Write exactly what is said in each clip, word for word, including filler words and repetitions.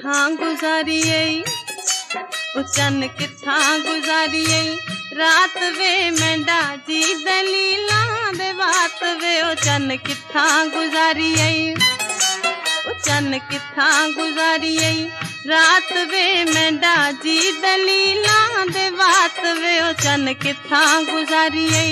कित्थां गुजारिए ओ चन्न कित्थां गुजारिए रात वे मेंढा जी दलीलां दे बात वे ओ चन्न कित्थां गुजारिए ओ चन्न कित्थां गुजारिए रात वे मेंढा जी दलीलां दे बात वे ओ चन्न कित्थां गुजारिए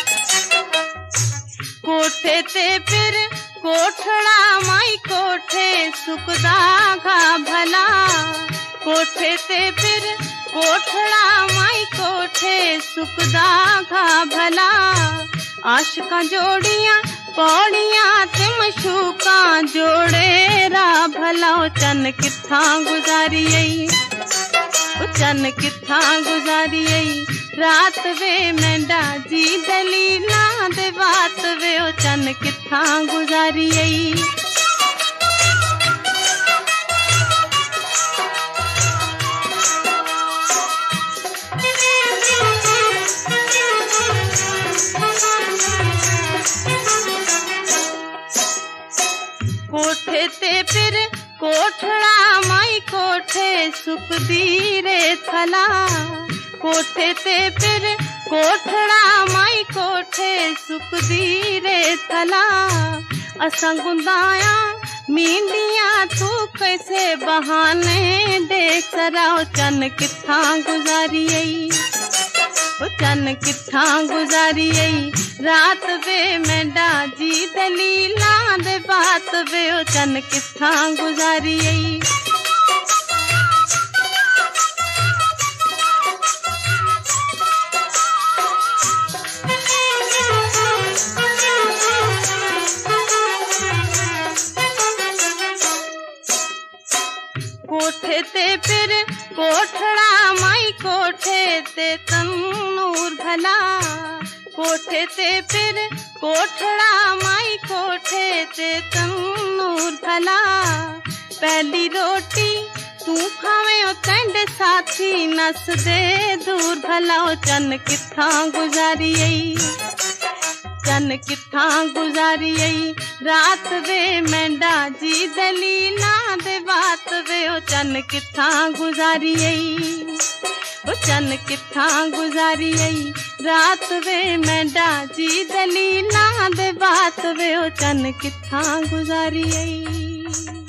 कोठे ते फिर कोठड़ा माई कोठे सुकदा घा भला कोठे ते फिर कोठड़ा माई कोठे सुकदा घा भला आशिकां जोड़ियां पौड़ियां ते मशूकां जोड़े रा भला ओ चन्न कित्थां गुजारिए ओ चन्न कित्थां गुजारिए रात वे मेंढा जी दलीलां दे बात वे ओ चन्न कित्थां गुजारिए कोठे ते फिर कोठड़ा माई कोठे सुकदी रे थला कोठे ते फिर कोठड़ा माई कोठे सुकदी रे थला असां गुंदाया मींदियां तू कैसे बहाने देख सरा ओ चन्न कित्थां गुजारिए ओ चन्न कित्थां गुजारिए रात वे मेंढा जी दलीलां दे बात वे ओ चन्न कित्थां गुजारिए कोठे ते फिर कोठड़ा माई कोठे ते तन्नूर भला कोठे ते फिर कोठड़ा माई कोठे ते तन्नूर भला पहली रोटी तू खावे ओ तेंदे साथी नस दे दूर भला ओ चन्न कित्थां गुजारिए चन्न कित्थां गुजारिए रात वे मेंढा जी दलीलां दे बात वे ओ चन्न कित्थां गुजारिए ओ चन्न कित्थां गुजारिए रात वे मेंढा जी दलीलां दे बात वे ओ चन्न कित्थां गुजारिए।